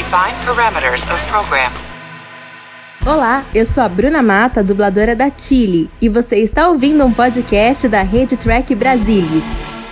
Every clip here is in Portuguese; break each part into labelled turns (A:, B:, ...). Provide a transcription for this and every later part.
A: Define parameters of program.
B: Olá, eu sou a Bruna Mata, dubladora da Chile, e você está ouvindo um podcast da Rede Trek Brasilis.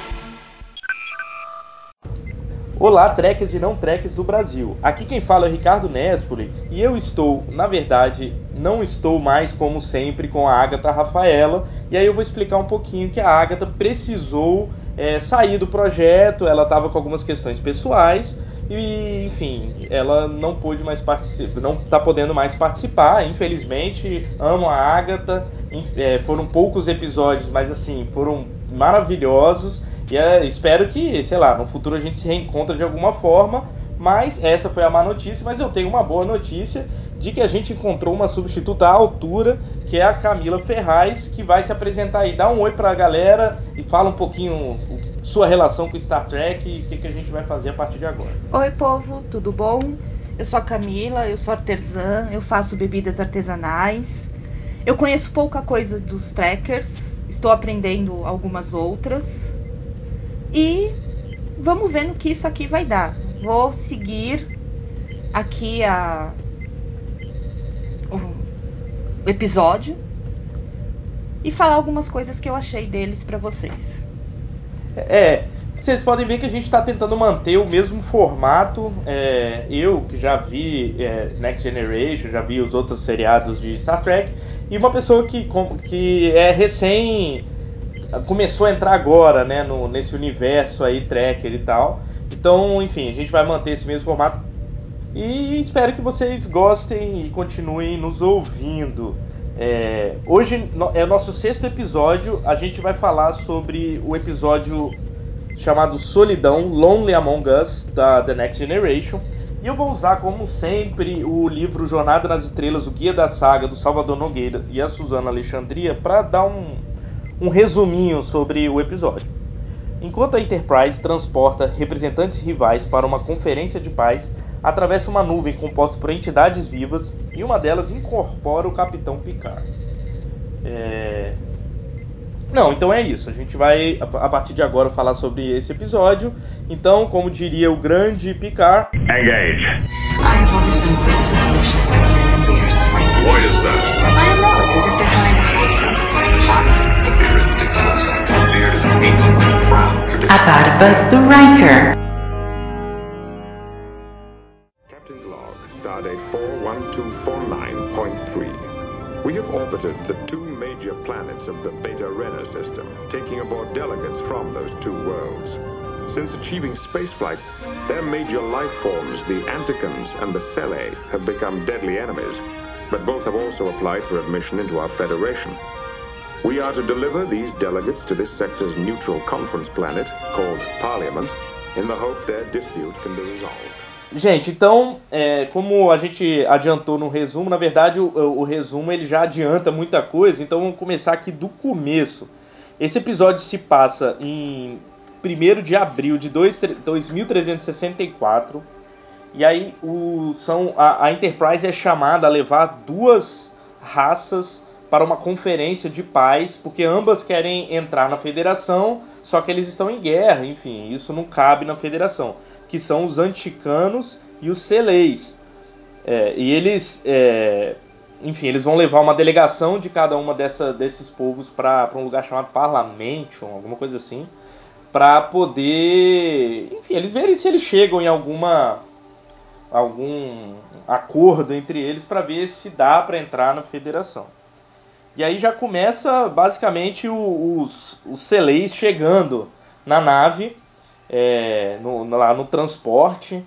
C: Olá, trekkers e não trekkers do Brasil. Aqui quem fala é o Ricardo Nespoli e eu estou, na verdade, não estou mais como sempre com a Agatha Rafaela. E aí eu vou explicar um pouquinho que a Agatha precisou sair do projeto, ela estava com algumas questões pessoais e, enfim, ela não pôde mais participar, não está podendo mais participar. Infelizmente, amo a Agatha. Foram poucos episódios, mas assim, foram maravilhosos. E espero que, sei lá, no futuro a gente se reencontre de alguma forma. Mas essa foi a má notícia. Mas eu tenho uma boa notícia de que a gente encontrou uma substituta à altura, que é a Camila Ferraz, que vai se apresentar aí. Dá um oi pra galera e fala um pouquinho sua relação com Star Trek e o que a gente vai fazer a partir de agora.
D: Oi, povo, tudo bom? Eu sou a Camila, eu sou artesã, eu faço bebidas artesanais. Eu conheço pouca coisa dos trekkers, estou aprendendo algumas outras. E vamos ver no que isso aqui vai dar. Vou seguir aqui o episódio e falar algumas coisas que eu achei deles para vocês.
C: Vocês podem ver que a gente está tentando manter o mesmo formato. Eu que já vi Next Generation, já vi os outros seriados de Star Trek, e uma pessoa que é recém começou a entrar agora, né, nesse universo aí, Trekker e tal. Então, enfim, a gente vai manter esse mesmo formato e espero que vocês gostem e continuem nos ouvindo. Hoje é o nosso 6º episódio. A gente vai falar sobre o episódio chamado Solidão, Lonely Among Us, da The Next Generation. E eu vou usar, como sempre, o livro Jornada nas Estrelas, o Guia da Saga, do Salvador Nogueira e a Suzana Alexandria, para dar um resuminho sobre o episódio. Enquanto a Enterprise transporta representantes rivais para uma conferência de paz, atravessa uma nuvem composta por entidades vivas e uma delas incorpora o Capitão Picard. Então é isso. A gente vai, a partir de agora, falar sobre esse episódio. Então, como diria o grande Picard...
E: Engage.
A: I have always been a little suspicious of men in beards.
E: Why is that?
A: I don't know, it's as if they're trying to hide something.
E: Don't be ridiculous. A beard is a painful and proud tradition.
A: A barba do Riker.
E: Captain's log, stardate 41249.3. We have orbited the two major planets of the Beta Renner system, taking aboard delegates from those two worlds. Since achieving spaceflight, their major life forms, the Anticons and the Celae, have become deadly enemies, but both have also applied for admission into our Federation. We are to deliver these delegates to this sector's neutral conference planet, called Parliament, in the hope their dispute can be resolved.
C: Gente, então, como a gente adiantou no resumo, na verdade o resumo ele já adianta muita coisa, então vamos começar aqui do começo. Esse episódio se passa em 1º de abril de 2364, e aí a Enterprise é chamada a levar 2 raças para uma conferência de paz, porque ambas querem entrar na Federação, só que eles estão em guerra, enfim, isso não cabe na Federação, que são os Anticanos e os Celeis. E eles, enfim, eles vão levar uma delegação de cada uma desses povos para um lugar chamado Parlamention, alguma coisa assim, para poder, enfim, eles verem se eles chegam em algum acordo entre eles para ver se dá para entrar na Federação. E aí já começa basicamente os Celeis chegando na nave, lá no transporte.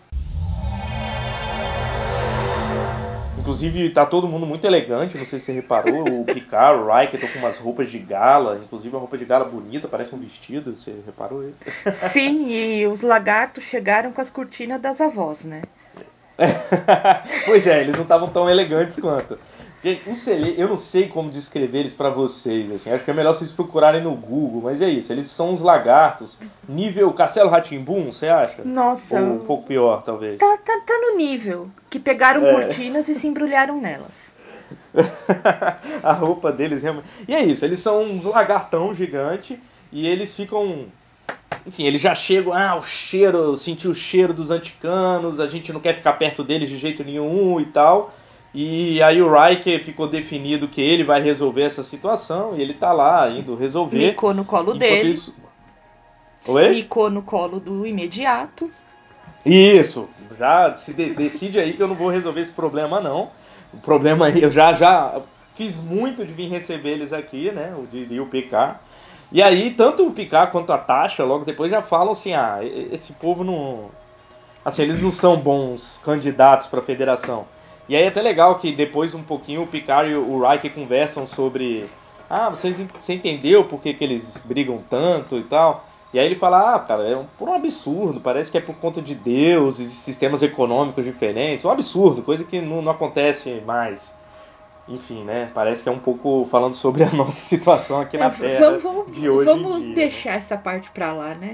C: Inclusive tá todo mundo muito elegante, não sei se você reparou. O Picard, o Riker estão com umas roupas de gala, inclusive uma roupa de gala bonita, parece um vestido, você reparou isso?
D: Sim, e os lagartos chegaram com as cortinas das avós, né?
C: Pois é, eles não estavam tão elegantes quanto. Gente, o Celeis, eu não sei como descrever eles pra vocês, assim, acho que é melhor vocês procurarem no Google, mas é isso, eles são uns lagartos, nível Castelo Rá-Tim-Bum, você acha?
D: Nossa.
C: Ou um pouco pior, talvez.
D: Tá no nível, que pegaram cortinas e se embrulharam nelas.
C: A roupa deles realmente... E é isso, eles são uns lagartão gigante e eles ficam enfim, eles já chegam, o cheiro, senti o cheiro dos anticanos, a gente não quer ficar perto deles de jeito nenhum e tal. E aí o Riker ficou definido que ele vai resolver essa situação e ele tá lá indo resolver.
D: Micou no colo dele.
C: Isso... Oi?
D: Micou no colo do imediato.
C: Isso, já se decide aí que eu não vou resolver esse problema não. O problema aí, eu já fiz muito de vir receber eles aqui, né, diria o Picard. E aí, tanto o Picard quanto a Tasha, logo depois já falam assim, esse povo não... Assim, eles não são bons candidatos para a Federação. E aí é até legal que depois um pouquinho o Picard e o Riker conversam sobre... você entendeu por que eles brigam tanto e tal? E aí ele fala, cara, por um absurdo, parece que é por conta de deuses e sistemas econômicos diferentes. Um absurdo, coisa que não acontece mais. Enfim, né? Parece que é um pouco falando sobre a nossa situação aqui na Terra de hoje em dia.
D: Vamos deixar essa parte pra lá, né?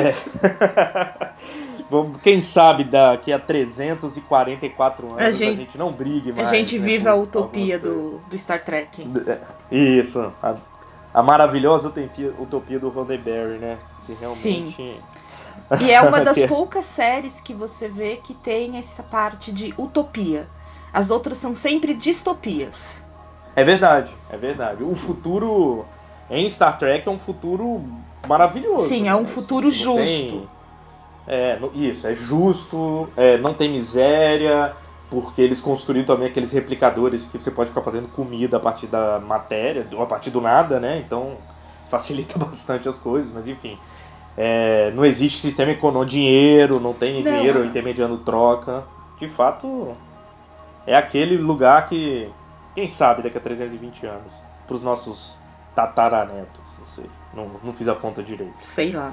C: Quem sabe daqui a 344 anos a gente não brigue mais.
D: A gente vive a utopia do Star Trek.
C: Isso, a maravilhosa utopia do Roddenberry, né? Que realmente...
D: Sim. E é uma das poucas séries que você vê que tem essa parte de utopia. As outras são sempre distopias.
C: É verdade. O futuro em Star Trek é um futuro maravilhoso.
D: Sim,
C: né?
D: é um futuro justo.
C: Isso, é justo, não tem miséria, porque eles construíram também aqueles replicadores que você pode ficar fazendo comida a partir da matéria, a partir do nada, né? Então facilita bastante as coisas, mas enfim. Não existe sistema econômico, dinheiro, não tem dinheiro intermediando troca. De fato, é aquele lugar que, quem sabe, daqui a 320 anos, para os nossos tataranetos, não sei, não fiz a conta direito.
D: Sei lá.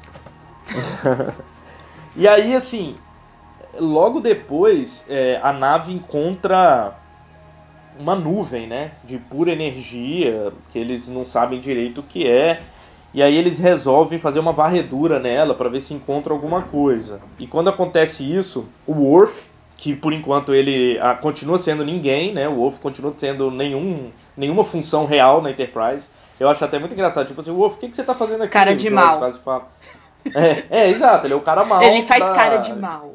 C: E aí, assim, logo depois, a nave encontra uma nuvem, né, de pura energia, que eles não sabem direito o que é. E aí eles resolvem fazer uma varredura nela para ver se encontra alguma coisa. E quando acontece isso, o Worf, que por enquanto ele continua sendo ninguém, né, o Worf continua tendo nenhuma função real na Enterprise. Eu acho até muito engraçado, tipo assim, Worf, o que você tá fazendo aqui?
D: Cara de mal.
C: Quase fala. Exato, ele é o cara mal.
D: Ele faz cara de mal.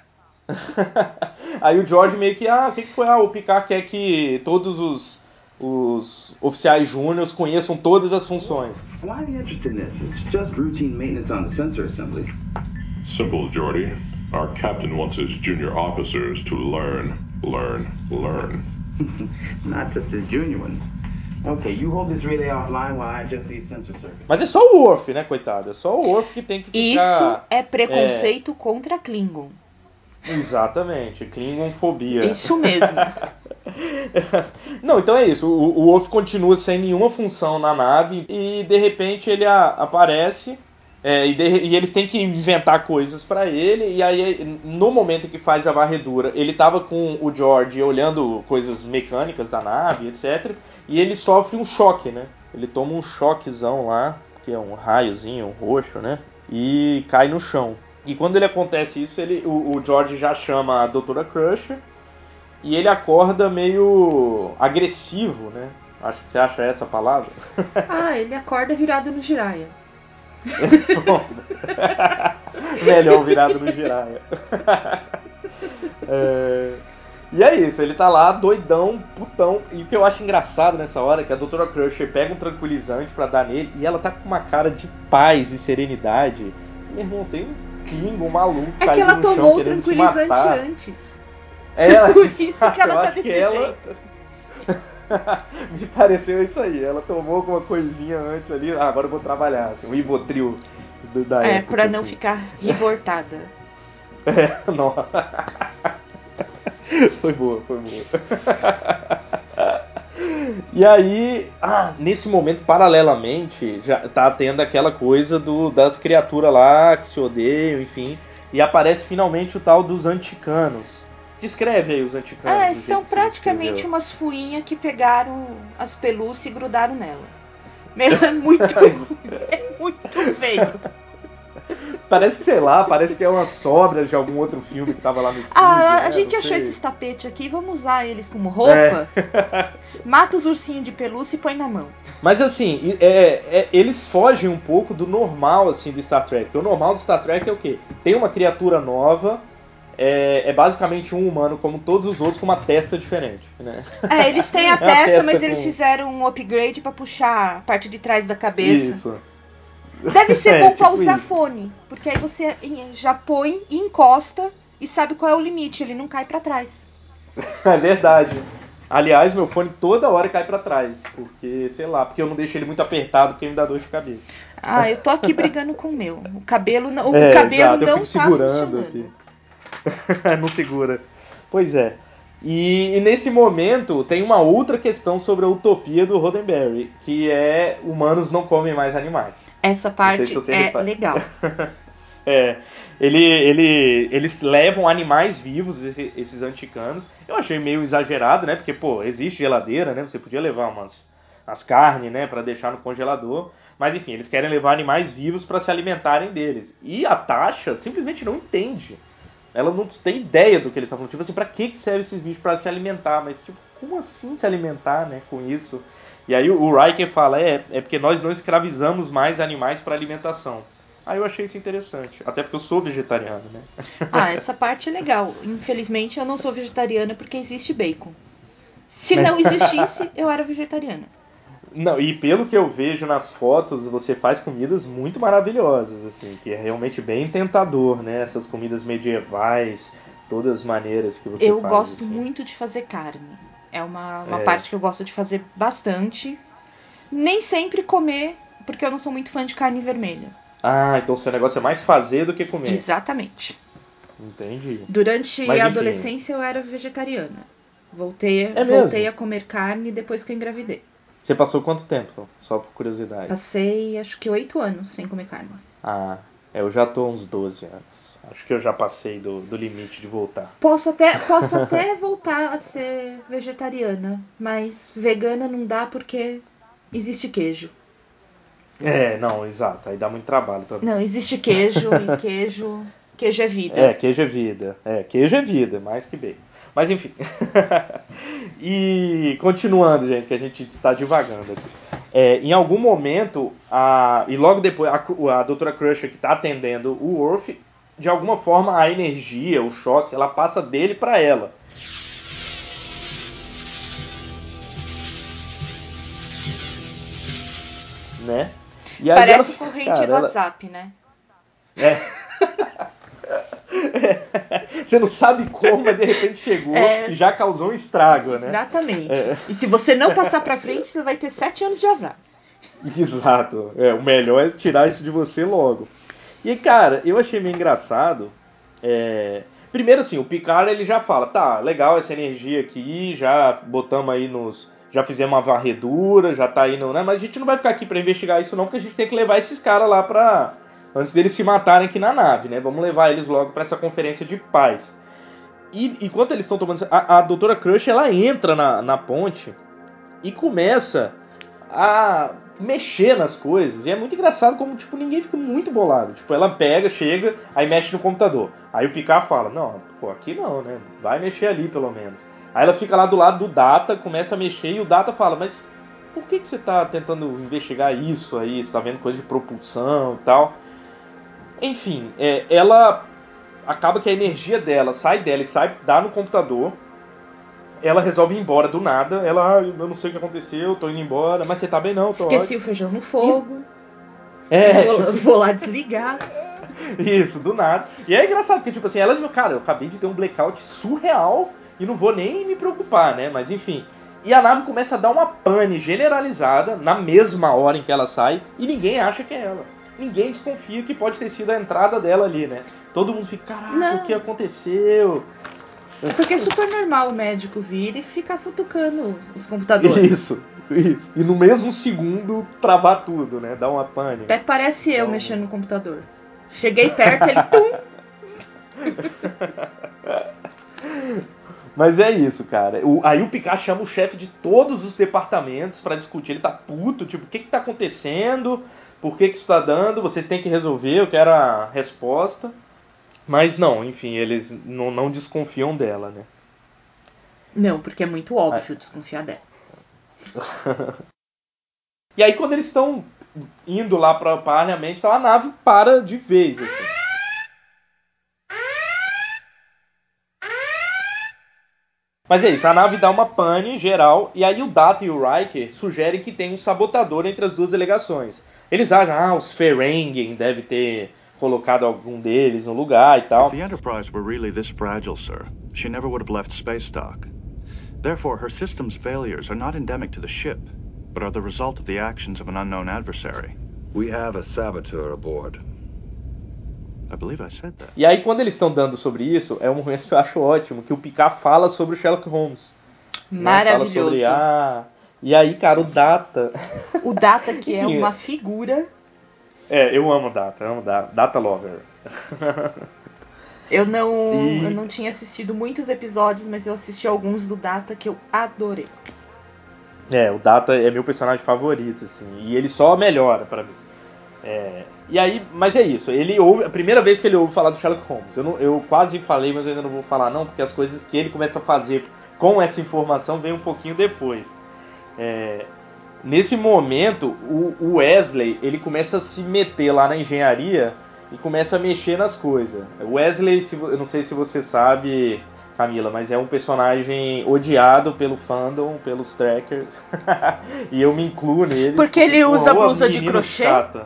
C: Aí o George meio que, o que foi? O Picard quer que todos os oficiais júniores conheçam todas as funções.
F: Why the interest in this? It's just routine maintenance on the sensor assemblies.
E: Simple, Geordi. Our captain wants his junior officers to learn.
F: Not just his junior ones. Okay, you hold this relay offline while I adjust these sensor circuits.
C: Mas é só o Worf, né, coitado? É só o Worf que tem que ficar...
D: Isso é preconceito contra Klingon.
C: Exatamente, Klingonfobia.
D: Isso mesmo.
C: Não, então é isso. O Worf continua sem nenhuma função na nave e de repente ele aparece e eles têm que inventar coisas pra ele. E aí, no momento em que faz a varredura, ele tava com o George olhando coisas mecânicas da nave, etc. E ele sofre um choque, né? Ele toma um choquezão lá, que é um raiozinho roxo, né? E cai no chão. E quando ele acontece isso, o George já chama a Dra. Crusher e ele acorda meio agressivo, né? Acho que você acha essa a palavra.
D: Ele acorda virado no giraia.
C: Pronto. Melhor virado no giraia. E é isso, ele tá lá doidão, putão. E o que eu acho engraçado nessa hora é que a Dra. Crusher pega um tranquilizante pra dar nele e ela tá com uma cara de paz e serenidade. Meu irmão, tem um Klingon maluco caído no chão querendo te matar.
D: Antes.
C: Por
D: isso que ela tá desse jeito.
C: Me pareceu isso aí. Ela tomou alguma coisinha antes ali. Agora eu vou trabalhar. Assim, o Rivotril da época.
D: Pra não
C: assim.
D: ficar revoltada.
C: Não. Foi boa. E aí, nesse momento, paralelamente, já tá tendo aquela coisa das criaturas lá que se odeiam, enfim. E aparece finalmente o tal dos anticanos. Descreve aí os anticanos.
D: São praticamente umas fuinhas que pegaram as pelúcias e grudaram nela. É muito feio.
C: Parece que, sei lá, parece que é umas sobras de algum outro filme que tava lá no estúdio.
D: A gente
C: não
D: achou
C: sei.
D: esses tapetes aqui, vamos usar eles como roupa. Mata os ursinhos de pelúcia e põe na mão.
C: Mas assim, eles fogem um pouco do normal assim do Star Trek. Porque o normal do Star Trek é o quê? Tem uma criatura nova, é basicamente um humano como todos os outros com uma testa diferente, né?
D: Eles têm a
C: É uma
D: testa, mas
C: com-
D: eles fizeram um upgrade pra puxar a parte de trás da cabeça.
C: Isso.
D: Deve ser
C: É,
D: bom pra
C: tipo
D: usar
C: isso.
D: fone, porque aí você já põe e encosta e sabe qual é o limite, ele não cai pra trás.
C: É verdade. Aliás, meu fone toda hora cai pra trás, porque, sei lá, porque eu não deixo ele muito apertado, porque me dá dor de cabeça.
D: Eu tô aqui brigando com o meu. O cabelo não,
C: Exato, eu
D: não
C: fico
D: tá
C: segurando
D: funcionando.
C: aqui. Não segura. Pois é. E nesse momento tem uma outra questão sobre a utopia do Roddenberry, que é humanos não comem mais animais.
D: Essa
C: Não
D: parte
C: sei se você
D: é
C: repara.
D: legal.
C: Eles levam animais vivos, esses anticanos. Eu achei meio exagerado, né? Porque, pô, existe geladeira, né? Você podia levar as carnes, né? Pra deixar no congelador. Mas, enfim, eles querem levar animais vivos pra se alimentarem deles. E a Tasha simplesmente não entende. Ela não tem ideia do que eles estão falando. Tipo assim, pra que servem esses bichos pra se alimentar? Mas, tipo, como assim se alimentar, né? Com isso? E aí o Riker fala, é porque nós não escravizamos mais animais para alimentação. Aí eu achei isso interessante, até porque eu sou vegetariano, né?
D: Essa parte é legal. Infelizmente eu não sou vegetariana porque existe bacon. Se não existisse, eu era vegetariana.
C: Não, e pelo que eu vejo nas fotos, você faz comidas muito maravilhosas, assim, que é realmente bem tentador, né? Essas comidas medievais, todas as maneiras que você
D: Eu
C: faz.
D: gosto
C: assim.
D: muito de fazer carne. É uma parte que eu gosto de fazer bastante. Nem sempre comer, porque eu não sou muito fã de carne vermelha.
C: Ah, então o seu negócio é mais fazer do que comer.
D: Exatamente.
C: Entendi.
D: Durante
C: Mas,
D: a
C: enfim.
D: adolescência eu era vegetariana. Voltei
C: mesmo?
D: a comer carne depois que eu engravidei.
C: Você passou quanto tempo? Só por curiosidade.
D: Passei acho que 8 anos sem comer carne.
C: Ah, eu já tô uns 12 anos. Acho que eu já passei do limite de voltar.
D: Posso até voltar a ser vegetariana, mas vegana não dá porque existe queijo.
C: Não, exato. Aí dá muito trabalho também.
D: Não, existe queijo e queijo é vida.
C: Queijo é vida. Queijo é vida, mais que bem. Mas enfim. E continuando, gente, que a gente está divagando aqui. Em algum momento, e logo depois, a Dra. Crusher que está atendendo o Worf, de alguma forma a energia, os choques, ela passa dele para ela. Né? E aí
D: Parece
C: ela,
D: corrente
C: cara,
D: do WhatsApp, né?
C: Você não sabe como, mas de repente chegou e já causou um estrago, né?
D: Exatamente. E se você não passar pra frente, você vai ter 7 anos de azar.
C: Exato. O melhor é tirar isso de você logo. E, cara, eu achei meio engraçado. Primeiro, assim, o Picard ele já fala, tá, legal essa energia aqui, já botamos aí já fizemos uma varredura, já tá aí no... Né? Mas a gente não vai ficar aqui pra investigar isso não, porque a gente tem que levar esses caras lá pra... Antes deles se matarem aqui na nave, né? Vamos levar eles logo pra essa conferência de paz. E enquanto eles estão tomando... A Dra. Crusher, ela entra na ponte e começa a mexer nas coisas. E é muito engraçado como, tipo, ninguém fica muito bolado. Tipo, ela pega, chega, aí mexe no computador. Aí o Picard fala, não, pô, aqui não, né? Vai mexer ali, pelo menos. Aí ela fica lá do lado do Data, começa a mexer, e o Data fala, mas por que você tá tentando investigar isso aí? Você tá vendo coisa de propulsão e tal? Enfim, ela acaba que a energia dela sai dela e dá no computador. Ela resolve ir embora do nada. Ela, eu não sei o que aconteceu, tô indo embora. Mas você tá bem não, tô
D: Esqueci
C: ótimo.
D: o feijão no fogo.
C: Tipo,
D: Vou lá desligar.
C: isso, do nada. E é engraçado, porque tipo assim, ela diz, cara, eu acabei de ter um blackout surreal e não vou nem me preocupar, né? Mas enfim. E a nave começa a dar uma pane generalizada na mesma hora em que ela sai e ninguém acha que é ela. Ninguém desconfia que pode ter sido a entrada dela ali, né? Todo mundo fica, caraca, o que aconteceu?
D: Porque é super normal o médico vir e ficar futucando os computadores.
C: Isso. E no mesmo segundo travar tudo, né? Dar uma pane.
D: Até parece eu mexendo no computador. Cheguei perto, ele tum!
C: Mas é isso, cara. Aí o Picard chama o chefe de todos os departamentos pra discutir. Ele tá puto, tipo, o que tá acontecendo? Por que isso tá dando? Vocês têm que resolver, eu quero a resposta. Mas não, enfim, eles não desconfiam dela, né?
D: Não, porque é muito óbvio desconfiar dela.
C: E aí quando eles estão indo lá pra Parliament, a nave para de vez, assim. Mas é isso, a nave dá uma pane geral, e aí o Data e o Riker sugerem que tem um sabotador entre as duas delegações. Eles acham, os Ferengi deve ter colocado algum deles no lugar e tal.
G: If the Enterprise were really this fragile, sir, she never would have left space dock. Therefore, her system's failures are not endemic to the ship, but are the result of the actions of an unknown adversary.
E: We have a saboteur aboard.
G: I believe I said that.
C: E aí quando eles estão dando sobre isso, é um momento que eu acho ótimo, que o Picard fala sobre o Sherlock Holmes.
D: Maravilhoso.
C: Né? Fala sobre, e aí, cara, o Data...
D: O Data que
C: Enfim,
D: é uma figura...
C: eu amo Data Lover.
D: Eu não tinha assistido muitos episódios, mas eu assisti alguns do Data que eu adorei.
C: O Data é meu personagem favorito, assim, e ele só melhora pra mim. E aí, mas é isso, ele ouve, a primeira vez que ele ouve falar do Sherlock Holmes, eu quase falei, mas eu ainda não vou falar não, porque as coisas que ele começa a fazer com essa informação vem um pouquinho depois. Nesse momento, o Wesley, ele começa a se meter lá na engenharia e começa a mexer nas coisas. O Wesley, eu não sei se você sabe, Camila, mas é um personagem odiado pelo fandom, pelos trackers, e eu me incluo neles.
D: Porque ele usa blusa de
C: menino
D: crochê?
C: Chato.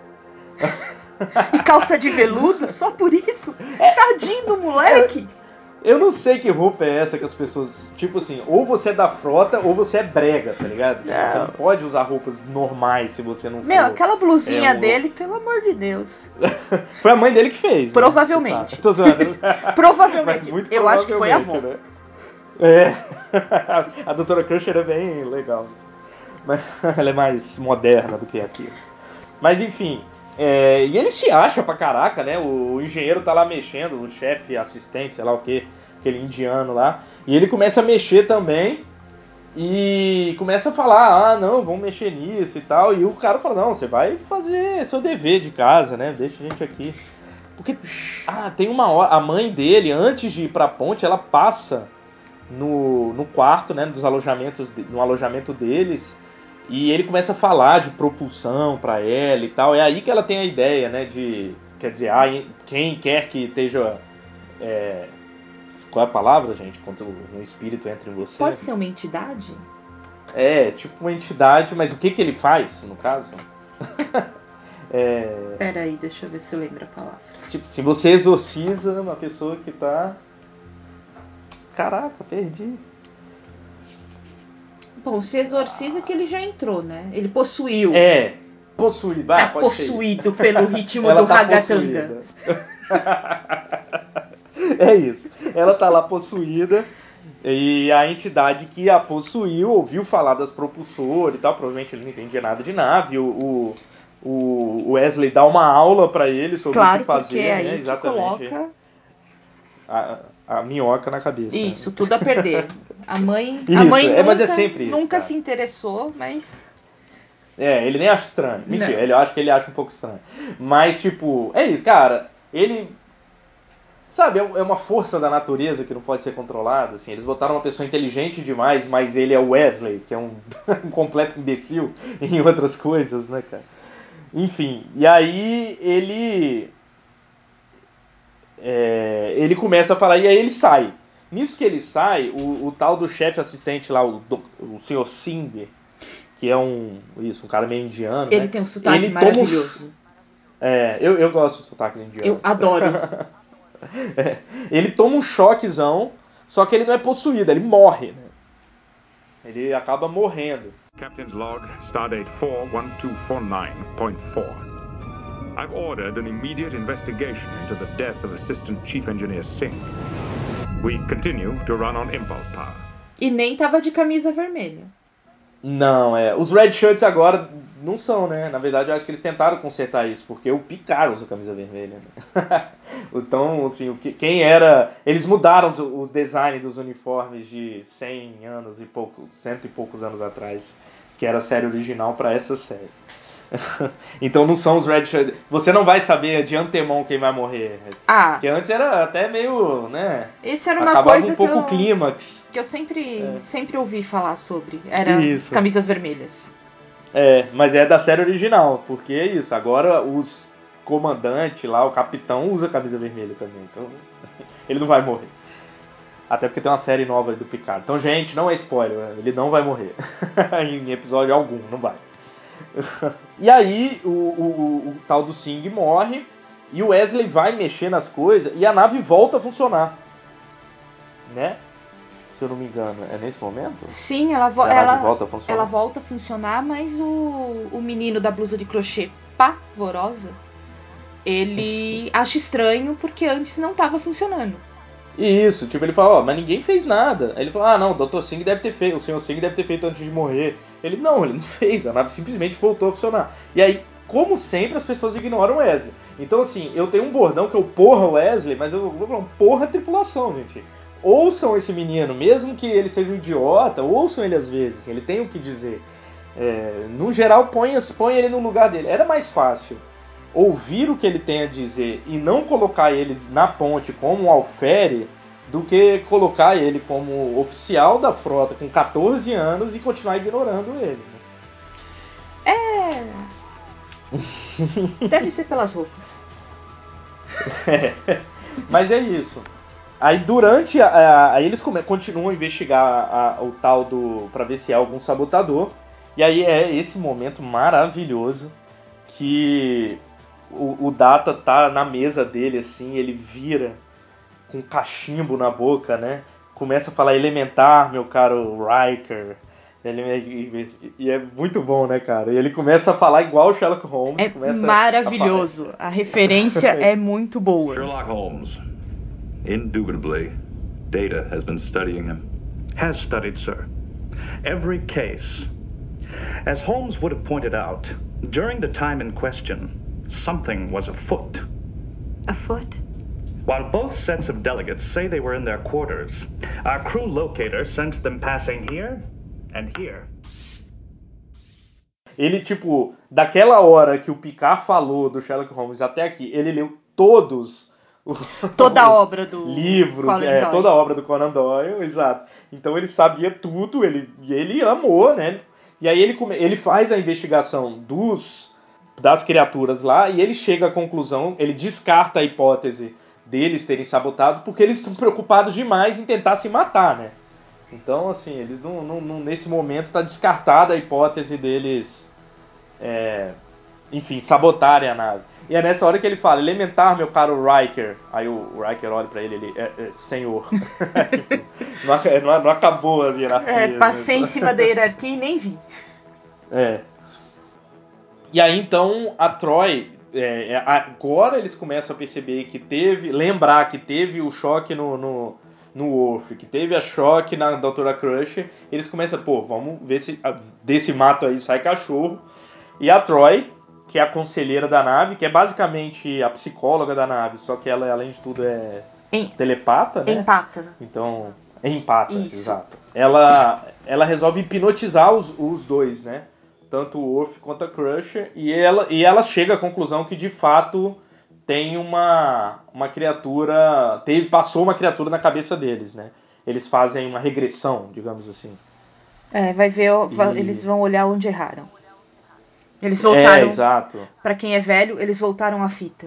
D: E calça de veludo, só por isso? Tadinho do moleque!
C: Eu não sei que roupa é essa que as pessoas... Tipo assim, ou você é da frota ou você é brega, tá ligado? Tipo, você não pode usar roupas normais se você não for...
D: Aquela blusinha dele, pelo amor de Deus.
C: Foi a mãe dele que fez.
D: Provavelmente.
C: Né? Tô zoando.
D: Provavelmente.
C: Mas muito
D: eu acho que foi a avó.
C: Né? A Dra. Crusher é bem legal. Assim. Mas ela é mais moderna do que aquilo. Mas enfim... e ele se acha pra caraca, né? O engenheiro tá lá mexendo, o chefe, assistente, sei lá o que, aquele indiano lá. E ele começa a mexer também e começa a falar, não, vamos mexer nisso e tal. E o cara fala, não, você vai fazer seu dever de casa, né? Deixa a gente aqui. Porque, tem uma hora, a mãe dele, antes de ir pra ponte, ela passa no quarto, né? No alojamento deles. E ele começa a falar de propulsão pra ela e tal. É aí que ela tem a ideia, né? Quer dizer, quem quer que esteja... qual é a palavra, gente? Quando um espírito entra em você.
D: Pode ser uma entidade?
C: Tipo uma entidade, mas o que ele faz, no caso?
D: Peraí, deixa eu ver se eu lembro a palavra.
C: Tipo, se você exorciza uma pessoa que tá... Caraca, perdi.
D: Bom, se exorciza que ele já entrou, né? Ele possuiu.
C: Possuído.
D: Tá possuído pelo ritmo do ragatanga.
C: É isso. Ela tá lá possuída e a entidade que a possuiu ouviu falar das propulsoras e tal. Provavelmente ele não entendia nada de nave. O Wesley dá uma aula pra ele sobre o que fazer,
D: né?
C: Aí exatamente.
D: Coloca...
C: A minhoca na cabeça.
D: Isso, tudo a perder. A mãe
C: mas é sempre isso,
D: nunca
C: cara.
D: se interessou, mas...
C: Ele nem acha estranho. Mentira,
D: Não.
C: eu acho que ele acha um pouco estranho. Mas, tipo, é isso, cara. Ele... Sabe, é uma força da natureza que não pode ser controlada. Assim. Eles botaram uma pessoa inteligente demais, mas ele é o Wesley, que é um completo imbecil em outras coisas, né, cara? Enfim, e aí ele começa a falar, e aí ele sai. Nisso que ele sai, o tal do chefe assistente lá, o Sr. Singh, que é um cara meio indiano,
D: ele
C: né?
D: tem um sotaque maravilhoso.
C: Eu gosto do sotaque indiano.
D: Eu adoro.
C: Ele toma um choquezão, só que ele não é possuído, ele morre, né? Ele acaba morrendo.
E: Captain's log, stardate 41249.4. I've ordered an immediate investigation into the death of Assistant Chief Engineer Singh. We continue to run on impulse power.
D: E nem tava de camisa vermelha.
C: Não, os Red Shirts agora não são, né? Na verdade, eu acho que eles tentaram consertar isso, porque o Picard usa camisa vermelha, né? Então, assim, quem era... Eles mudaram os designs dos uniformes de 100 anos e pouco, 100 e poucos anos atrás, que era a série original, para essa série. Então não são os Red Shirts. Você não vai saber de antemão quem vai morrer. Porque antes era até meio, né?
D: Isso era uma
C: acabava
D: coisa
C: um pouco o clímax.
D: que eu sempre ouvi falar sobre. Era
C: Isso.
D: Camisas Vermelhas.
C: Mas é da série original, porque é isso. Agora os comandantes lá, o capitão, usa camisa vermelha também. Então ele não vai morrer. Até porque tem uma série nova do Picard. Então, gente, não é spoiler. Ele não vai morrer. Em episódio algum, não vai. E aí o tal do Singh morre e o Wesley vai mexer nas coisas e a nave volta a funcionar, né? Se eu não me engano, é nesse momento?
D: Sim,
C: ela volta a funcionar.
D: Ela volta a funcionar, mas o menino da blusa de crochê pavorosa, ele acha estranho porque antes não estava funcionando.
C: Isso, tipo, ele fala, mas ninguém fez nada. Aí ele fala, não, o Dr. Singh deve ter feito, o Sr. Singh deve ter feito antes de morrer. Ele não fez, a nave simplesmente voltou a funcionar. E aí, como sempre, as pessoas ignoram o Wesley. Então, assim, eu tenho um bordão que eu porra o Wesley, mas eu vou falar, porra a tripulação, gente. Ouçam esse menino, mesmo que ele seja um idiota, ouçam ele às vezes, ele tem o que dizer. No geral, põe ele no lugar dele. Era mais fácil ouvir o que ele tem a dizer e não colocar ele na ponte como um alfere do que colocar ele como oficial da frota com 14 anos e continuar ignorando ele.
D: Deve ser pelas roupas.
C: Mas é isso. Aí durante aí eles continuam a investigar o tal para ver se há algum sabotador. E aí é esse momento maravilhoso que o Data tá na mesa dele, assim, ele vira com um cachimbo na boca, né? Começa a falar elementar, meu caro Riker. E é muito bom, né, cara? E ele começa a falar igual o Sherlock Holmes.
D: Maravilhoso. A referência é muito boa.
G: Sherlock Holmes. Indubitably, Data has been studying him. Has studied, sir. Every case. As Holmes would have pointed out, during the time in question, something was afoot.
D: Afoot?
G: While both sets of delegates say they were in their quarters, our crew locator sensed them passing here and here.
C: Ele, tipo, daquela hora que o Picard falou do Sherlock Holmes até aqui, ele leu todos
D: toda a obra do
C: livros, toda a obra do Conan Doyle, exato. Então ele sabia tudo, ele amou, né? E aí ele faz a investigação das criaturas lá e ele chega à conclusão, ele descarta a hipótese deles terem sabotado porque eles estão preocupados demais em tentar se matar, né? Então, assim, eles não nesse momento está descartada a hipótese deles, enfim, sabotarem a nave. E é nessa hora que ele fala, elementar, meu caro Riker. Aí o Riker olha pra ele, senhor. não acabou as hierarquias.
D: Passei em cima da hierarquia e nem vi.
C: E aí, então, a Troi... agora eles começam a perceber lembrar que teve o choque no Worf, que teve a choque na Dra. Crusher. Eles começam, vamos ver se desse mato aí sai cachorro. E a Troi, que é a conselheira da nave, que é basicamente a psicóloga da nave, só que ela, além de tudo, é telepata, né?
D: Empata.
C: Então, empata,
D: Isso.
C: exato. Ela resolve hipnotizar os dois, né? Tanto o Worf quanto a Crusher, e ela chega à conclusão que, de fato, tem uma criatura... passou uma criatura na cabeça deles, né? Eles fazem uma regressão, digamos assim.
D: Vai ver, eles vão olhar onde erraram. Eles voltaram.
C: Exato.
D: Pra quem é velho, eles voltaram a fita.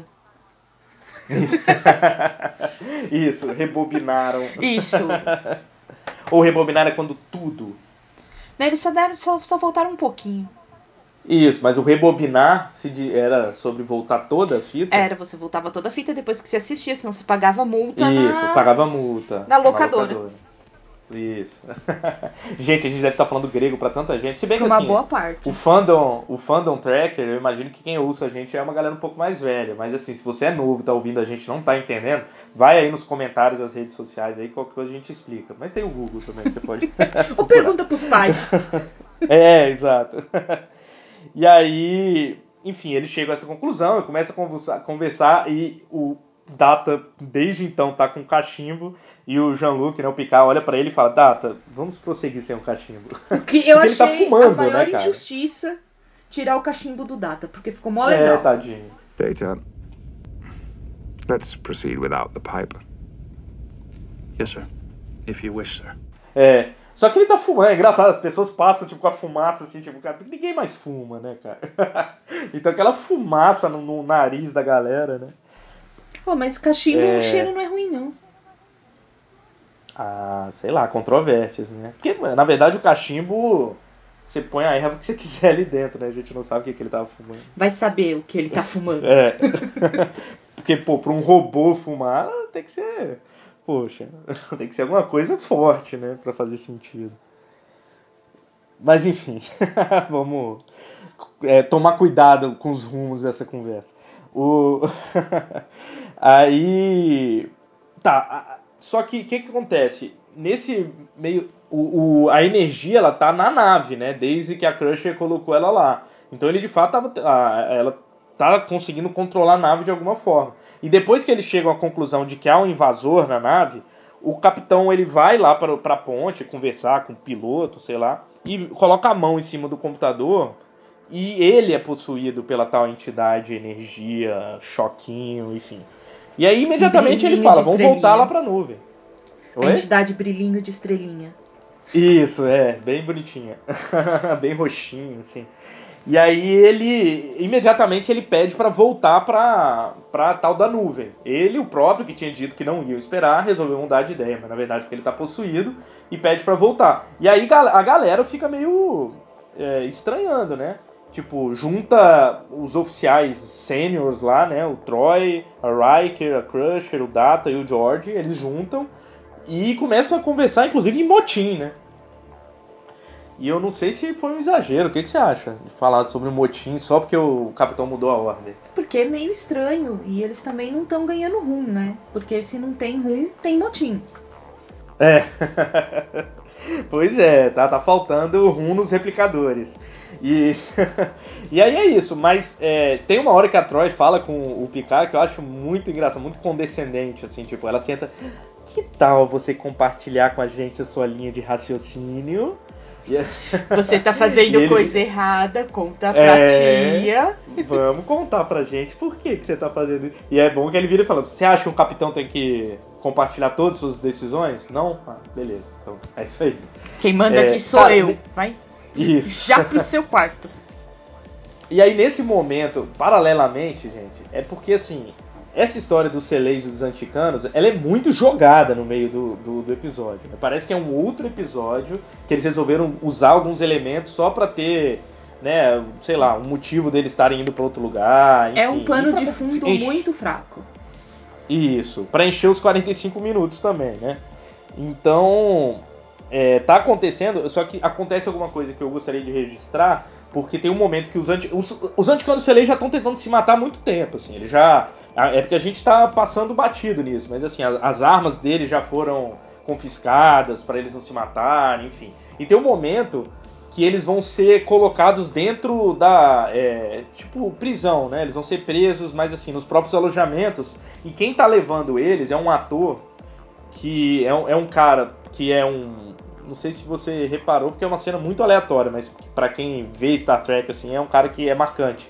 C: Isso, rebobinaram.
D: Isso.
C: Ou rebobinar é quando tudo.
D: Eles só voltaram um pouquinho.
C: Isso, mas o rebobinar era sobre voltar toda a fita?
D: Você voltava toda a fita depois que você assistia, senão você pagava multa.
C: Pagava multa.
D: Na locadora.
C: Isso. Gente, a gente deve estar falando grego pra tanta gente. Se bem que
D: uma
C: assim,
D: boa parte.
C: O fandom tracker, eu imagino que quem ouça a gente é uma galera um pouco mais velha. Mas assim, se você é novo e tá ouvindo a gente e não tá entendendo, vai aí nos comentários das redes sociais aí, qualquer coisa a gente explica. Mas tem o Google também, você pode
D: Ou pergunta pros pais.
C: Exato. E aí, enfim, eles chegam a essa conclusão e começam a conversar e o Data, desde então, tá com cachimbo e o Jean-Luc, né, o Picard, olha pra ele e fala, Data, vamos prosseguir sem o cachimbo.
D: Porque eu
C: Porque
D: achei
C: ele tá fumando,
D: a maior
C: né, cara?
D: injustiça tirar o cachimbo do Data, porque ficou mó legal.
C: Tadinho.
E: Data, let's proceed without the pipe.
G: Yes, sir. If you wish, sir.
C: Só que ele tá fumando, é engraçado, as pessoas passam tipo, com a fumaça assim, tipo, cara, porque ninguém mais fuma, né, cara? Então aquela fumaça no nariz da galera, né?
D: Oh, mas cachimbo, o cheiro não é ruim, não.
C: Sei lá, controvérsias, né? Porque, na verdade, o cachimbo, você põe a erva que você quiser ali dentro, né? A gente não sabe o que ele tava fumando.
D: Vai saber o que ele tá fumando.
C: Porque, pô, pra um robô fumar, tem que ser... Poxa, tem que ser alguma coisa forte, né? Pra fazer sentido. Mas, enfim, vamos tomar cuidado com os rumos dessa conversa. Aí... Tá, só que o que acontece? Nesse meio... a energia, ela tá na nave, né? Desde que a Crusher colocou ela lá. Então ele, de fato, ela tá conseguindo controlar a nave de alguma forma. E depois que eles chegam à conclusão de que há um invasor na nave, o capitão ele vai lá pra ponte conversar com o piloto, sei lá, e coloca a mão em cima do computador e ele é possuído pela tal entidade, energia, choquinho, enfim. E aí imediatamente ele fala, vamos voltar lá pra nuvem.
D: A entidade brilhinho de estrelinha.
C: Isso, bem bonitinha. Bem roxinho, assim. E aí imediatamente ele pede pra voltar pra tal da nuvem. Ele, o próprio, que tinha dito que não ia esperar, resolveu mudar de ideia, mas na verdade porque ele tá possuído, e pede pra voltar. E aí a galera fica meio estranhando, né? Tipo, junta os oficiais sêniors lá, né? O Troy, a Riker, a Crusher, o Data e o George, eles juntam e começam a conversar, inclusive em motim, né? E eu não sei se foi um exagero. O que você acha de falar sobre o motim só porque o capitão mudou a ordem?
D: Porque é meio estranho. E eles também não estão ganhando rum, né? Porque se não tem rum, tem motim.
C: Pois é, tá faltando rum nos replicadores. E aí é isso, mas tem uma hora que a Troy fala com o Picard que eu acho muito engraçado, muito condescendente, assim, tipo, ela senta, que tal você compartilhar com a gente a sua linha de raciocínio?
D: Você tá fazendo coisa errada, conta pra tia.
C: Vamos contar pra gente por que você tá fazendo isso. E é bom que ele vira e fala, você acha que um capitão tem que compartilhar todas as suas decisões? Não? Beleza, então é isso aí.
D: Quem manda aqui sou eu, vai
C: isso.
D: Já pro seu quarto.
C: E aí nesse momento, paralelamente, gente, é porque assim, essa história dos Seleis e dos Anticanos, ela é muito jogada no meio do episódio. Parece que é um outro episódio que eles resolveram usar alguns elementos só pra ter, né, sei lá, um motivo deles estarem indo pra outro lugar. Enfim,
D: é um plano de fundo muito fraco.
C: Isso, pra encher os 45 minutos também, né? Então, tá acontecendo, só que acontece alguma coisa que eu gostaria de registrar, porque tem um momento que os Anticanos Seleis já estão tentando se matar há muito tempo, assim, eles já... É porque a gente tá passando batido nisso, mas assim, as armas deles já foram confiscadas para eles não se matarem, enfim. E tem um momento que eles vão ser colocados dentro da, tipo, prisão, né? Eles vão ser presos, mas assim, nos próprios alojamentos. E quem tá levando eles é um ator que é um cara que é um... Não sei se você reparou, porque é uma cena muito aleatória, mas para quem vê Star Trek, assim, é um cara que é marcante.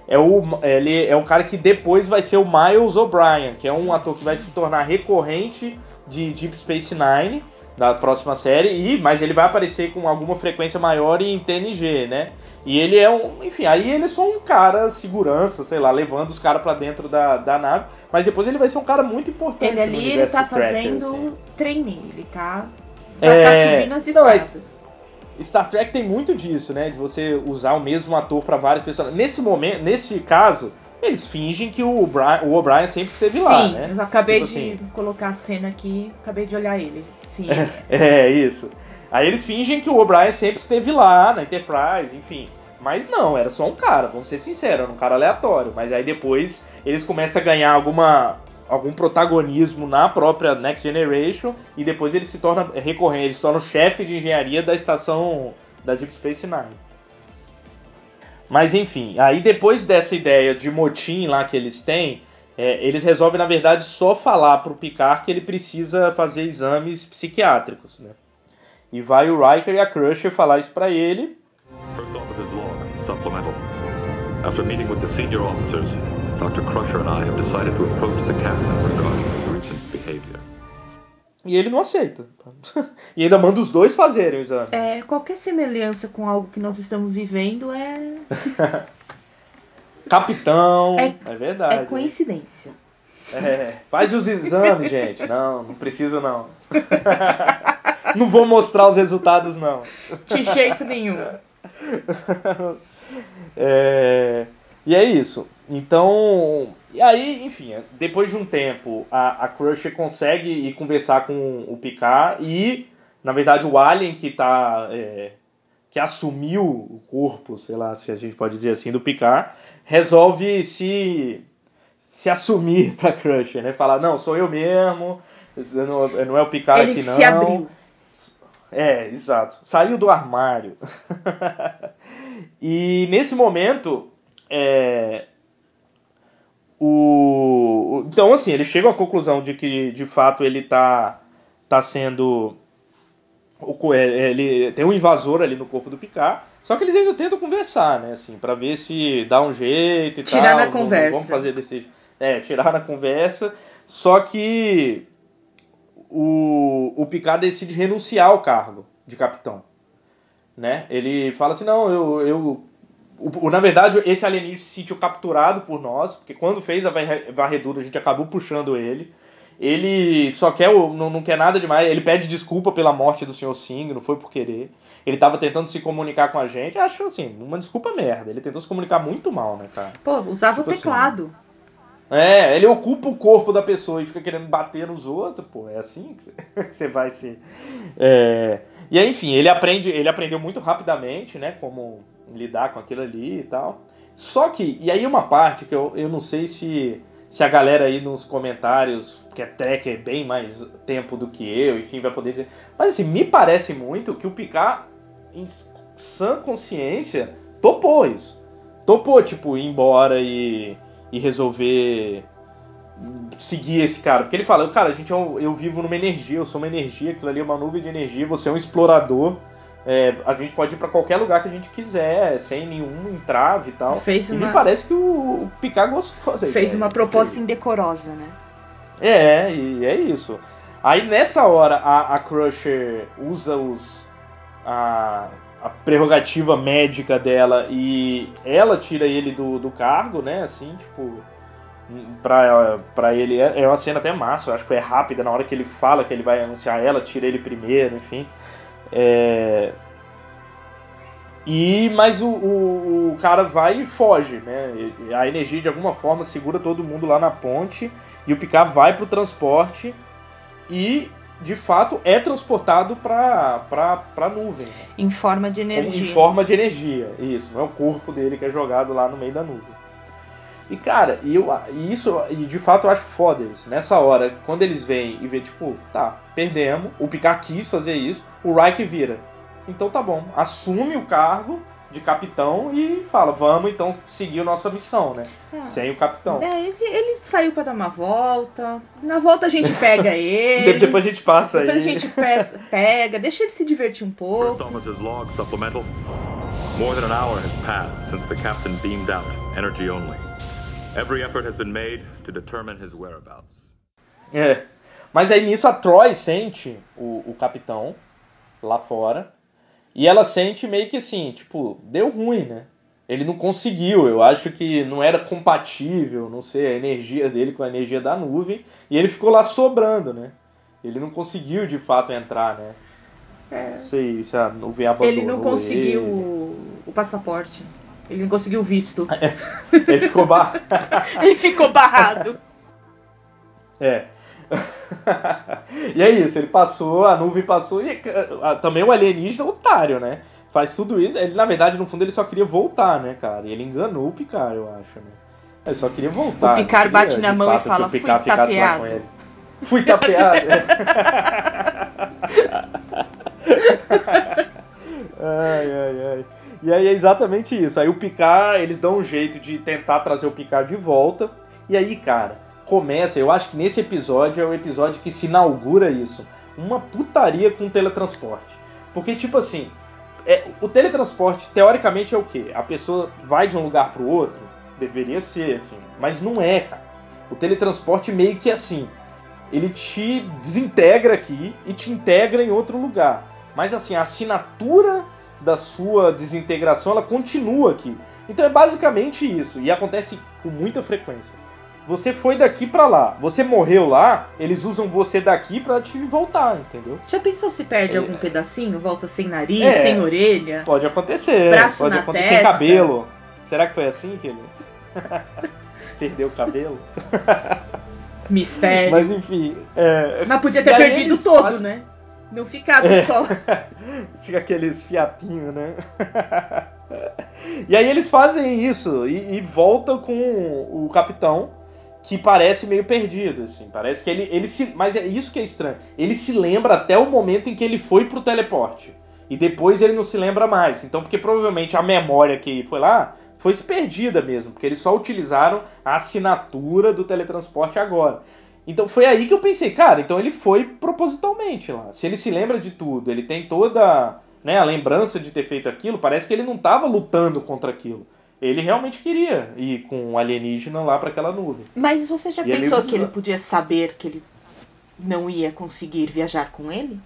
C: Ele é um cara que depois vai ser o Miles O'Brien, que é um ator que vai se tornar recorrente de Deep Space Nine, da próxima série, mas ele vai aparecer com alguma frequência maior em TNG, né? E ele é enfim, aí ele é só um cara segurança, sei lá, levando os caras pra dentro da nave, mas depois ele vai ser um cara muito importante
D: ele ali,
C: no universo
D: ele tá
C: Tracker,
D: fazendo
C: assim.
D: Trainee, ele tá subindo as escadas.
C: Star Trek tem muito disso, né? De você usar o mesmo ator para várias pessoas. Nesse caso, eles fingem que o O'Brien sempre esteve lá, né?
D: Sim, eu acabei
C: tipo
D: de colocar a cena aqui, acabei de olhar ele. Sim.
C: Isso. Aí eles fingem que o O'Brien sempre esteve lá na Enterprise, enfim. Mas não, era só um cara, vamos ser sinceros, era um cara aleatório. Mas aí depois eles começam a ganhar algum protagonismo na própria Next Generation e depois ele se torna recorrente, ele se torna o chefe de engenharia da estação Deep Space Nine. Mas enfim, aí depois dessa ideia de motim lá que eles têm, eles resolvem, na verdade, só falar pro Picard que ele precisa fazer exames psiquiátricos, né? E vai o Riker e a Crusher falar isso pra ele.
E: First Officer's Log, Supplemental. After meeting with the senior officers, Dr. Crusher and I have decided to approach the captain regarding his recent behavior.
C: E ele não aceita. E ainda manda os dois fazerem o exame.
D: Qualquer semelhança com algo que nós estamos vivendo é...
C: Capitão, é verdade.
D: É coincidência.
C: Faz os exames, gente. Não precisa não. Não vou mostrar os resultados, não.
D: De jeito nenhum.
C: E é isso. Então, e aí, enfim, depois de um tempo, a Crusher consegue ir conversar com o Picard e, na verdade, o alien que assumiu o corpo, sei lá se a gente pode dizer assim, do Picard, resolve se assumir pra Crusher, né? Falar, não, sou eu mesmo, não é o Picard
D: ele
C: aqui não.
D: Se abriu.
C: Exato. Saiu do armário. E nesse momento, então assim, eles chegam à conclusão de que de fato ele tá sendo... Ele tem um invasor ali no corpo do Picard, só que eles ainda tentam conversar, né, assim, pra ver se dá um jeito e
D: tirar
C: tal.
D: Na conversa.
C: Vamos fazer tirar na conversa. Só que o Picard decide renunciar ao cargo de capitão, né? Ele fala assim, não, na verdade, esse alienígena se sentiu capturado por nós, porque quando fez a varredura a gente acabou puxando ele. Ele só quer, não quer nada demais. Ele pede desculpa pela morte do Sr. Singh, não foi por querer. Ele tava tentando se comunicar com a gente. Acho assim, uma desculpa merda. Ele tentou se comunicar muito mal, né, cara?
D: Pô, usava
C: tipo
D: o teclado.
C: Assim, ele ocupa o corpo da pessoa e fica querendo bater nos outros. Pô, é assim que você vai se... E aí, enfim, ele aprendeu muito rapidamente, né, como lidar com aquilo ali e tal. Só que, e aí uma parte que eu não sei se a galera aí nos comentários, que é tracker bem mais tempo do que eu, enfim, vai poder dizer. Mas assim, me parece muito que o Picard, em sã consciência, topou isso. Topou, tipo, ir embora e resolver seguir esse cara. Porque ele fala, cara, eu vivo numa energia, eu sou uma energia, aquilo ali é uma nuvem de energia, você é um explorador. A gente pode ir pra qualquer lugar que a gente quiser, sem nenhum entrave e tal. Me parece que o Picard gostou da
D: Fez
C: ideia,
D: uma proposta indecorosa, né?
C: E é isso. Aí nessa hora a Crusher usa a prerrogativa médica dela e ela tira ele do cargo, né? Assim, tipo, pra ele é uma cena até massa, eu acho que é rápida, na hora que ele fala que ele vai anunciar ela, tira ele primeiro, enfim. Mas o cara vai e foge, né? A energia de alguma forma segura todo mundo lá na ponte e o Picard vai pro transporte e de fato é transportado pra nuvem.
D: Em forma de energia.
C: Em forma de energia, isso. Não é o corpo dele que é jogado lá no meio da nuvem. E cara, e de fato eu acho foda isso. Nessa hora, quando eles vêm e vê tipo, tá, perdemos, o Picard quis fazer isso, o Riker vira. Então tá bom, assume o cargo de capitão e fala, vamos então seguir a nossa missão, né? Sem o capitão.
D: Ele saiu pra dar uma volta. Na volta a gente pega ele.
C: Depois a gente passa aí.
D: Depois a gente pega, deixa ele se divertir um pouco.
E: First Officer's Log, Supplemental. More than an hour has passed since the captain beamed out, energy only. Every effort has been made to determine his whereabouts.
C: Mas aí nisso a Troi sente o capitão lá fora. E ela sente meio que assim, tipo, deu ruim, né? Ele não conseguiu, eu acho que não era compatível, não sei, a energia dele com a energia da nuvem. E ele ficou lá sobrando, né? Ele não conseguiu de fato entrar, né? Não sei se a nuvem abandonou ele.
D: Ele não conseguiu o passaporte. Ele não conseguiu o visto.
C: Ele ficou barrado.
D: Ele ficou barrado.
C: E é isso, ele passou, a nuvem passou e também o alienígena otário, né? Faz tudo isso, ele na verdade no fundo ele só queria voltar, né, cara? E ele enganou o Picard, eu acho, né? Ele só queria voltar.
D: O Picard bate na mão e fala, fui tapeado.
C: Fui tapeado. E aí é exatamente isso. Aí o Picard, eles dão um jeito de tentar trazer o Picard de volta. E aí, cara, começa, eu acho que nesse episódio é o episódio que se inaugura isso. Uma putaria com o teletransporte. Porque, tipo assim, o teletransporte, teoricamente, é o quê? A pessoa vai de um lugar pro outro? Deveria ser, assim. Mas não é, cara. O teletransporte meio que assim, ele te desintegra aqui e te integra em outro lugar. Mas assim, a assinatura da sua desintegração, ela continua aqui. Então é basicamente isso. E acontece com muita frequência. Você foi daqui pra lá. Você morreu lá, eles usam você daqui pra te voltar, entendeu?
D: Já pensou se perde algum pedacinho? Volta sem nariz,
C: É.
D: sem orelha?
C: Pode acontecer.
D: Braço
C: Pode
D: na
C: acontecer
D: testa.
C: sem cabelo. Será que foi assim que ele perdeu o cabelo?
D: Mistério.
C: Mas enfim.
D: Mas podia
C: E
D: ter
C: aí
D: perdido
C: eles
D: todo,
C: fazem-
D: né? Não ficado só.
C: Fica aqueles fiapinhos, né? E aí eles fazem isso e voltam com o capitão, que parece meio perdido, assim. Parece que ele se... Mas é isso que é estranho. Ele se lembra até o momento em que ele foi pro teleporte. E depois ele não se lembra mais. Então, porque provavelmente a memória que foi lá foi perdida mesmo. Porque eles só utilizaram a assinatura do teletransporte agora. Então foi aí que eu pensei, cara, então ele foi propositalmente lá. Se ele se lembra de tudo, ele tem toda, né, a lembrança de ter feito aquilo, parece que ele não estava lutando contra aquilo. Ele realmente queria ir com um alienígena lá para aquela nuvem.
D: Mas você já
C: E é meio
D: pensou que
C: bizarro.
D: ele podia saber que ele não ia conseguir viajar com ele?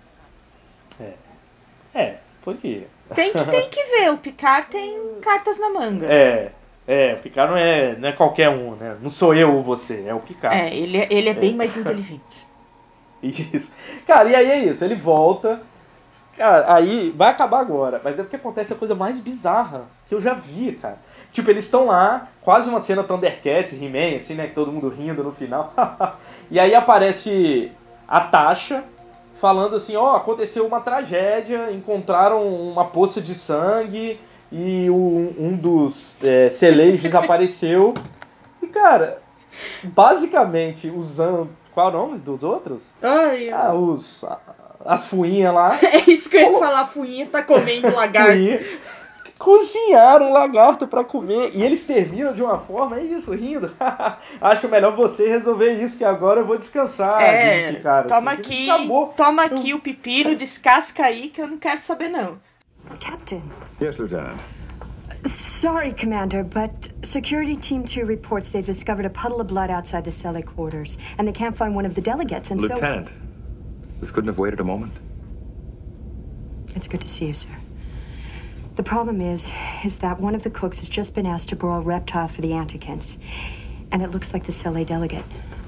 C: Podia.
D: Tem que ver, o Picard tem cartas na manga.
C: O Picard não é qualquer um, né? Não sou eu ou você, é o Picard.
D: Ele é bem mais inteligente.
C: Isso. Cara, e aí é isso, ele volta. Cara, aí vai acabar agora, mas é porque acontece a coisa mais bizarra que eu já vi, cara. Tipo, eles estão lá, quase uma cena Thundercats, He-Man, assim, né? Todo mundo rindo no final. E aí aparece a Tasha falando assim, aconteceu uma tragédia, encontraram uma poça de sangue e um dos celeiros desapareceu. E, cara, basicamente usando... Qual é o nome dos outros? As fuinhas lá.
D: É isso que eu ia falar, a fuinha está comendo lagarto.
C: Cozinharam um lagarto pra comer. E eles terminam de uma forma, é isso, rindo. Acho melhor você resolver isso, que agora eu vou descansar. Diz o Picard,
D: toma
C: assim,
D: aqui,
C: acabou.
D: toma aqui o pepino, descasca aí que eu não quero saber não.
H: Captain.
E: Yes, Lieutenant.
H: Sorry, Commander, but Security Team 2 reports they've discovered a puddle of blood outside the Cele quarters, and they can't find one of the delegates, and
G: Lieutenant, this couldn't have waited a moment.
H: It's good to see you, sir. The problem is that one of the cooks has just been asked to broil reptile for the Antikins, and it looks like the Cele delegate.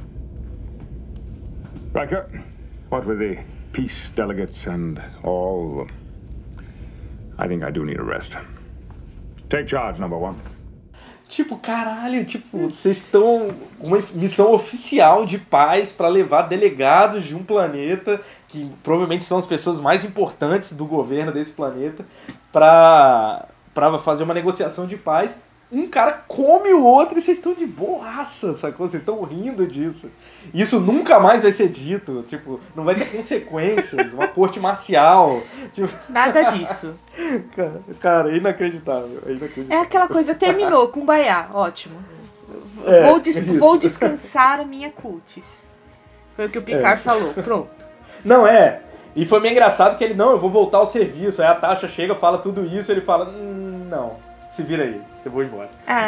E: Riker, what with the peace delegates and all, I think I do need a rest. Take charge, number one.
C: Tipo, caralho, vocês estão uma missão oficial de paz para levar delegados de um planeta, que provavelmente são as pessoas mais importantes do governo desse planeta, para fazer uma negociação de paz. Um cara come o outro e vocês estão de boaça, sacou? Vocês estão rindo disso. Isso nunca mais vai ser dito, tipo, não vai ter consequências, uma corte marcial. Tipo...
D: Nada disso.
C: Cara, é inacreditável,
D: É aquela coisa, terminou, Kumbaya, ótimo. Vou descansar a minha cutis. Foi o que o Picard falou, pronto.
C: Não, e foi meio engraçado que ele, eu vou voltar ao serviço. Aí a Tasha chega, fala tudo isso, ele fala, não, se vira aí, eu vou embora.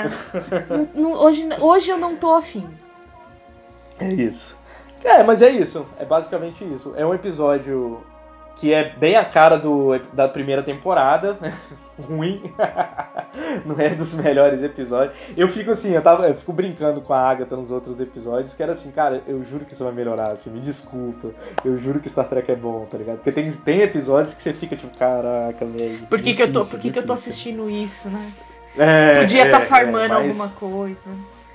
D: Hoje eu não tô afim.
C: É isso. Mas é isso, é basicamente isso. É um episódio que é bem a cara da primeira temporada, ruim, não é dos melhores episódios. Eu fico assim, eu fico brincando com a Agatha nos outros episódios, que era assim, cara, eu juro que isso vai melhorar, assim, me desculpa, eu juro que Star Trek é bom, tá ligado? Porque tem episódios que você fica tipo, caraca, velho.
D: Por que eu tô assistindo isso, né?
C: Podia
D: estar farmando alguma coisa.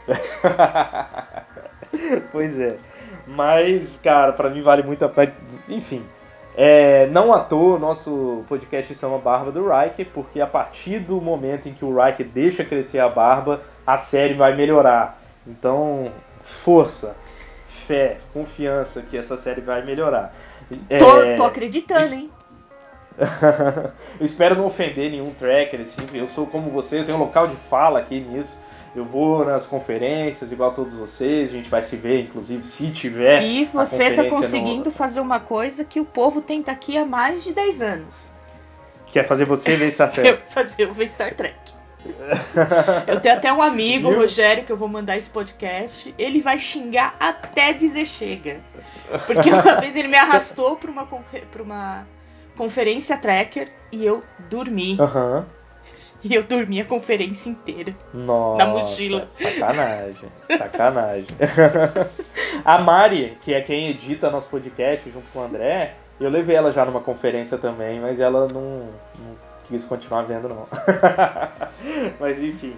C: Pois é. Mas, cara, pra mim vale muito a pena. Enfim. Não à toa o nosso podcast chama Barba do Riker, porque a partir do momento em que o Riker deixa crescer a barba, a série vai melhorar. Então, força, fé, confiança que essa série vai melhorar.
D: Tô acreditando, hein?
C: Eu espero não ofender nenhum tracker, assim. Eu sou como você, eu tenho um local de fala aqui nisso. Eu vou nas conferências, igual todos vocês. A gente vai se ver, inclusive, se tiver.
D: E você tá conseguindo fazer uma coisa que o povo tenta aqui há mais de 10 anos.
C: Que é fazer você ver Star Trek.
D: Fazer eu ver Star Trek. Eu tenho até um amigo, o
C: Viu?
D: Rogério, que eu vou mandar esse podcast. Ele vai xingar até dizer chega. Porque uma vez ele me arrastou pra uma conferência tracker e eu dormi.
C: Aham.
D: E eu dormi a conferência inteira.
C: Nossa,
D: na mochila.
C: Sacanagem. A Mari, que é quem edita nosso podcast junto com o André, eu levei ela já numa conferência também, mas ela não quis continuar vendo, não. Mas enfim.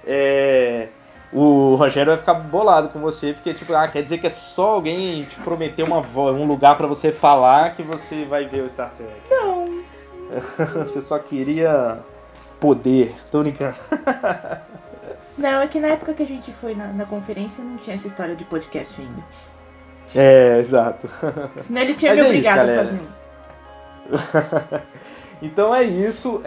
C: O Rogério vai ficar bolado com você, porque tipo, quer dizer que é só alguém te prometer um lugar pra você falar que você vai ver o Star Trek.
D: Não.
C: Você só queria poder. Tô brincando.
D: Não, é que na época que a gente foi na conferência não tinha essa história de podcast ainda.
C: Exato.
D: Senão ele tinha
C: Mas
D: me
C: é
D: obrigado
C: isso,
D: a
C: galera.
D: fazer um.
C: Então é isso.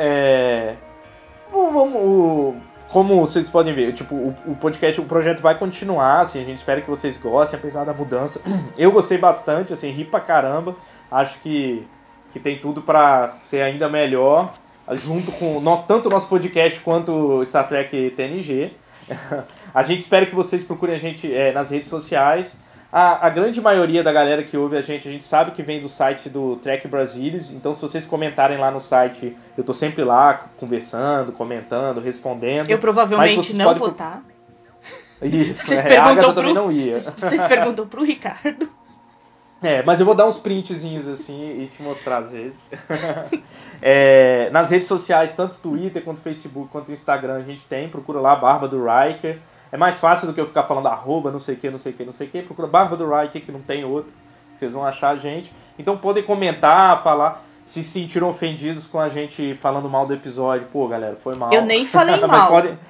C: Como vocês podem ver, tipo, o podcast, o projeto vai continuar, assim, a gente espera que vocês gostem, apesar da mudança. Eu gostei bastante, assim, ri pra caramba. Acho que tem tudo pra ser ainda melhor, junto com tanto o nosso podcast quanto o Star Trek TNG. A gente espera que vocês procurem a gente nas redes sociais. A grande maioria da galera que ouve a gente sabe que vem do site do Trek Brasilis. Então, se vocês comentarem lá no site, eu tô sempre lá conversando, comentando, respondendo.
D: Eu provavelmente não vou estar.
C: Isso, a Agatha também não ia.
D: Vocês perguntam pro Ricardo.
C: Mas eu vou dar uns printzinhos assim e te mostrar às vezes. Nas redes sociais, tanto Twitter quanto Facebook quanto Instagram, a gente tem. Procura lá, Barba do Riker. É mais fácil do que eu ficar falando arroba, não sei o que. Procura Barba do Riker, que não tem outro. Vocês vão achar a gente. Então podem comentar, falar. Se sentiram ofendidos com a gente falando mal do episódio. Pô, galera, foi mal.
D: Eu nem falei mal.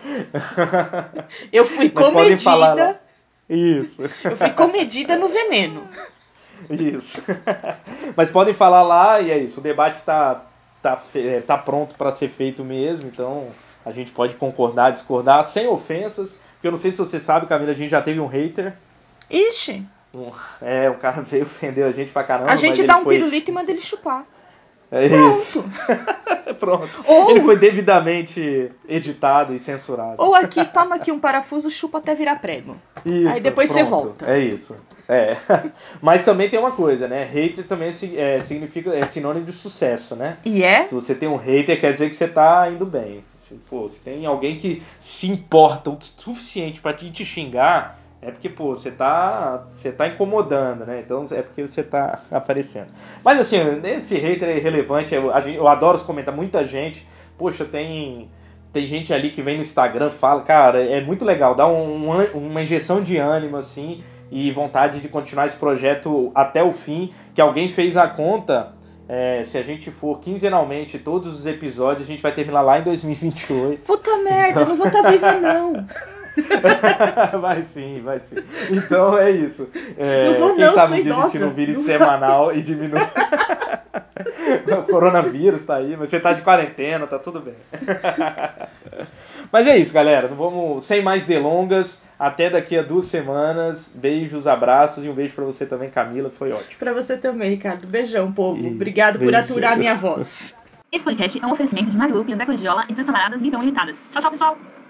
D: Eu fui comedida.
C: Falar lá. Isso.
D: Eu fui comedida no veneno.
C: Isso. Mas podem falar lá e é isso. O debate tá pronto para ser feito mesmo. Então a gente pode concordar, discordar, sem ofensas. Porque eu não sei se você sabe, Camila, a gente já teve um hater.
D: Ixi.
C: O cara veio ofender a gente pra caramba.
D: A gente dá um pirulito e manda ele chupar.
C: Isso. Pronto. Ele foi devidamente editado e censurado.
D: Ou aqui, toma aqui um parafuso, chupa até virar prego.
C: Isso,
D: aí depois
C: pronto.
D: Você volta.
C: É isso. Mas também tem uma coisa, né? Hater também significa sinônimo de sucesso, né?
D: E é?
C: Se você tem um hater, quer dizer que você tá indo bem. Se tem alguém que se importa o suficiente pra te xingar, é porque, você tá incomodando, né? Então é porque você tá aparecendo. Mas assim, esse hater é irrelevante. Eu adoro os comentários. Muita gente, poxa, tem gente ali que vem no Instagram, fala, cara, é muito legal, dá uma injeção de ânimo, assim, e vontade de continuar esse projeto até o fim, que alguém fez a conta. Se a gente for quinzenalmente todos os episódios, a gente vai terminar lá em 2028.
D: Puta merda, eu não vou estar viva, não.
C: Vai sim. Então é isso. Quem
D: não,
C: sabe um dia a gente não vire semanal e diminui. O coronavírus tá aí, mas você tá de quarentena, tá tudo bem. Mas é isso, galera. Não vamos, sem mais delongas. Até daqui a 2 semanas. Beijos, abraços e um beijo pra você também, Camila. Foi ótimo.
D: Pra você também, Ricardo. Beijão, povo.
C: Isso,
D: obrigado por aturar a minha voz.
I: Esse podcast é um oferecimento de Magalu, André Cordiola e de seus camaradas Guidão Limitadas. Tchau, tchau, pessoal!